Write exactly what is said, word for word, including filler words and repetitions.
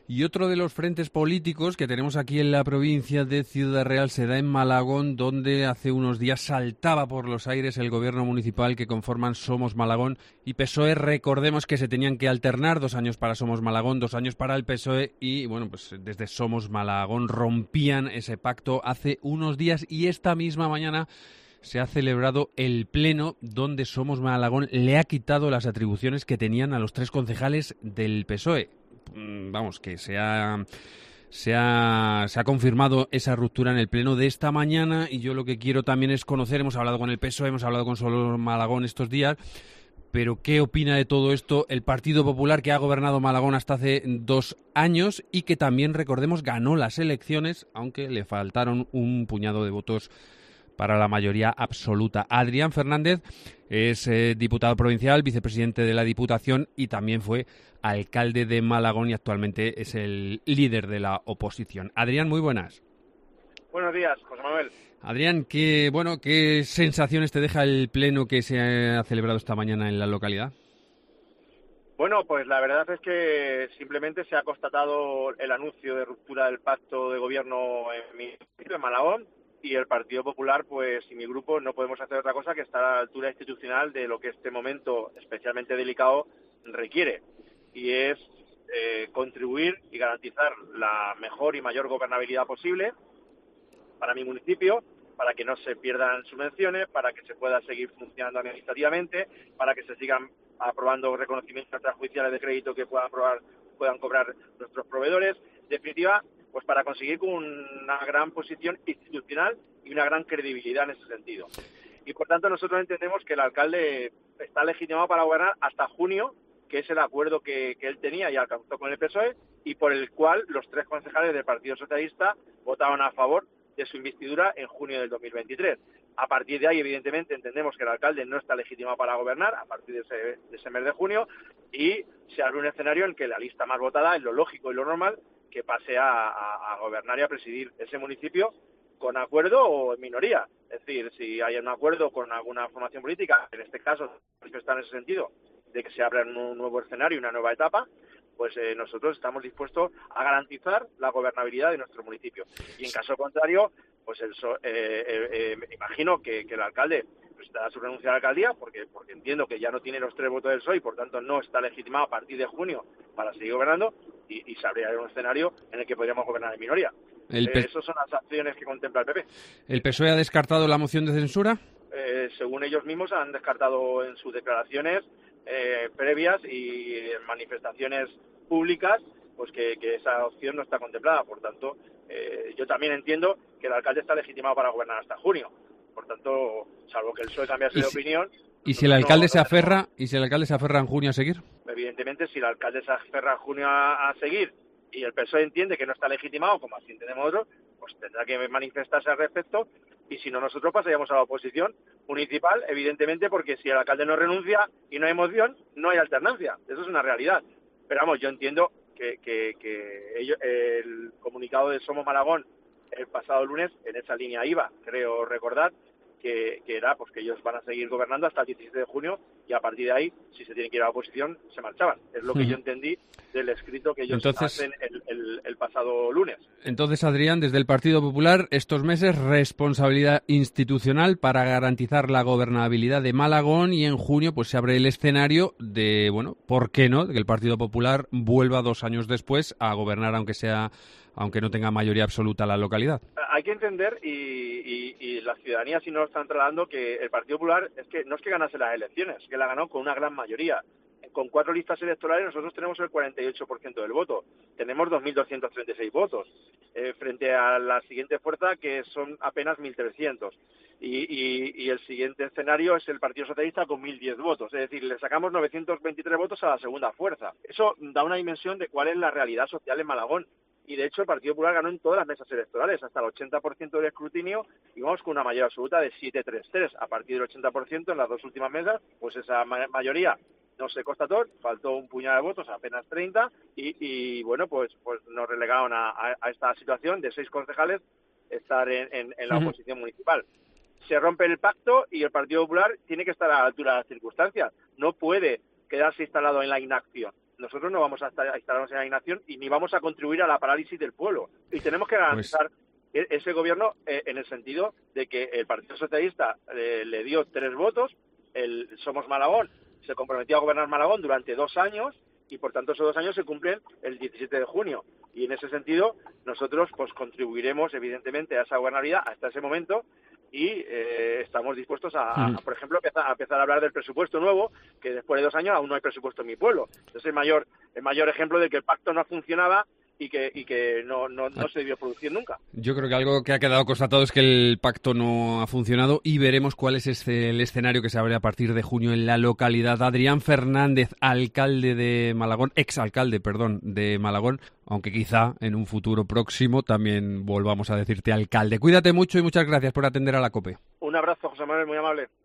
Y otro de los frentes políticos que tenemos aquí en la provincia de Ciudad Real se da en Malagón, donde hace unos días saltaba por los aires el gobierno municipal que conforman Somos Malagón y P S O E. Recordemos que se tenían que alternar dos años para Somos Malagón, dos años para el P S O E y, bueno, pues desde Somos Malagón rompían ese pacto hace unos días y esta misma mañana se ha celebrado el pleno donde Somos Malagón le ha quitado las atribuciones que tenían a los tres concejales del P S O E. Vamos, que se ha, se ha, se ha confirmado esa ruptura en el pleno de esta mañana y yo lo que quiero también es conocer, hemos hablado con el P S O E, hemos hablado con Somos Malagón estos días, pero ¿qué opina de todo esto el Partido Popular, que ha gobernado Malagón hasta hace dos años y que también, recordemos, ganó las elecciones, aunque le faltaron un puñado de votos para la mayoría absoluta? Adrián Fernández es eh, diputado provincial, vicepresidente de la Diputación y también fue alcalde de Malagón y actualmente es el líder de la oposición. Adrián, muy buenas. Buenos días, José Manuel. Adrián, ¿qué, bueno, ¿qué sensaciones te deja el pleno que se ha celebrado esta mañana en la localidad? Bueno, pues la verdad es que simplemente se ha constatado el anuncio de ruptura del pacto de gobierno en mi municipio, en Malagón, y el Partido Popular, pues, y mi grupo no podemos hacer otra cosa que estar a la altura institucional de lo que este momento especialmente delicado requiere, y es eh, contribuir y garantizar la mejor y mayor gobernabilidad posible para mi municipio, para que no se pierdan subvenciones, para que se pueda seguir funcionando administrativamente, para que se sigan aprobando reconocimientos extrajudiciales de crédito que puedan aprobar, puedan cobrar nuestros proveedores. En definitiva, pues para conseguir una gran posición institucional y una gran credibilidad en ese sentido. Y por tanto nosotros entendemos que el alcalde está legitimado para gobernar hasta junio, que es el acuerdo que, que él tenía y alcanzó con el P S O E, y por el cual los tres concejales del Partido Socialista votaron a favor de su investidura en junio del dos mil veintitrés. A partir de ahí, evidentemente, entendemos que el alcalde no está legitimado para gobernar a partir de ese, de ese mes de junio, y se abre un escenario en que la lista más votada es lo lógico y lo normal, que pase a, a, a gobernar y a presidir ese municipio con acuerdo o en minoría. Es decir, si hay un acuerdo con alguna formación política, en este caso está en ese sentido, de que se abra un nuevo escenario, una nueva etapa, pues eh, nosotros estamos dispuestos a garantizar la gobernabilidad de nuestro municipio. Y en caso contrario, pues el, eh, eh, eh, me imagino que, que el alcalde presentará su renuncia a la alcaldía, porque porque entiendo que ya no tiene los tres votos del P S O E y por tanto no está legitimado a partir de junio para seguir gobernando, y, y se abriría un escenario en el que podríamos gobernar en minoría. El eh, Esas son las acciones que contempla el P P. ¿El P S O E ha descartado la moción de censura? Eh, según ellos mismos han descartado en sus declaraciones eh, previas y en manifestaciones públicas, pues que, que esa opción no está contemplada. Por tanto, eh, yo también entiendo que el alcalde está legitimado para gobernar hasta junio. Por tanto, salvo que el P S O E cambiase de si, opinión. ¿Y si el alcalde no, se no aferra y si el alcalde se aferra en junio a seguir? Evidentemente, si el alcalde se aferra en junio a, a seguir y el P S O E entiende que no está legitimado, como así entendemos nosotros, pues tendrá que manifestarse al respecto, y si no, nosotros pasaríamos a la oposición municipal, evidentemente, porque si el alcalde no renuncia y no hay moción, no hay alternancia. Eso es una realidad. Pero vamos, yo entiendo que, que, que ellos, el comunicado de Somos Malagón el pasado lunes en esa línea iba, creo recordar, que, que era pues que ellos van a seguir gobernando hasta el diecisiete de junio, y a partir de ahí, si se tienen que ir a la oposición, se marchaban. Es lo que yo entendí del escrito que ellos entonces, hacen el, el, el pasado lunes. Entonces, Adrián, desde el Partido Popular, estos meses, responsabilidad institucional para garantizar la gobernabilidad de Malagón, y en junio pues se abre el escenario de, bueno, ¿por qué no?, de que el Partido Popular vuelva dos años después a gobernar, aunque sea aunque no tenga mayoría absoluta la localidad. Hay que entender, y, y, y la ciudadanía sí nos están trasladando, que el Partido Popular es que no es que ganase las elecciones, que la ganó con una gran mayoría. Con cuatro listas electorales nosotros tenemos el cuarenta y ocho por ciento del voto. Tenemos dos mil doscientos treinta y seis votos, eh, frente a la siguiente fuerza, que son apenas mil trescientos. Y, y, y el siguiente escenario es el Partido Socialista con mil diez votos. Es decir, le sacamos novecientos veintitrés votos a la segunda fuerza. Eso da una dimensión de cuál es la realidad social en Malagón. Y de hecho el Partido Popular ganó en todas las mesas electorales, hasta el ochenta por ciento del escrutinio, y vamos con una mayoría absoluta de siete tres tres. A partir del ochenta por ciento en las dos últimas mesas, pues esa ma- mayoría no se constató, faltó un puñado de votos, apenas treinta, y, y bueno, pues pues nos relegaron a, a, a esta situación de seis concejales estar en, en, en la Uh-huh. oposición municipal. Se rompe el pacto y el Partido Popular tiene que estar a la altura de las circunstancias. No puede quedarse instalado en la inacción. nosotros no vamos a, estar, a instalarnos en la inacción y ni vamos a contribuir a la parálisis del pueblo. Y tenemos que garantizar pues... ese gobierno eh, en el sentido de que el Partido Socialista eh, le dio tres votos, el Somos Malagón se comprometió a gobernar Malagón durante dos años y por tanto esos dos años se cumplen el diecisiete de junio. Y en ese sentido nosotros pues contribuiremos evidentemente a esa gobernabilidad hasta ese momento y eh, estamos dispuestos a, a, por ejemplo, empezar a, empezar a hablar del presupuesto nuevo, que después de dos años aún no hay presupuesto en mi pueblo. Es el mayor, el mayor ejemplo de que el pacto no funcionaba y que, y que no, no, no se debió producir nunca. Yo creo que algo que ha quedado constatado es que el pacto no ha funcionado y veremos cuál es este, el escenario que se abre a partir de junio en la localidad. Adrián Fernández, alcalde de Malagón, exalcalde, perdón, de Malagón, aunque quizá en un futuro próximo también volvamos a decirte alcalde. Cuídate mucho y muchas gracias por atender a la COPE. Un abrazo, José Manuel, muy amable.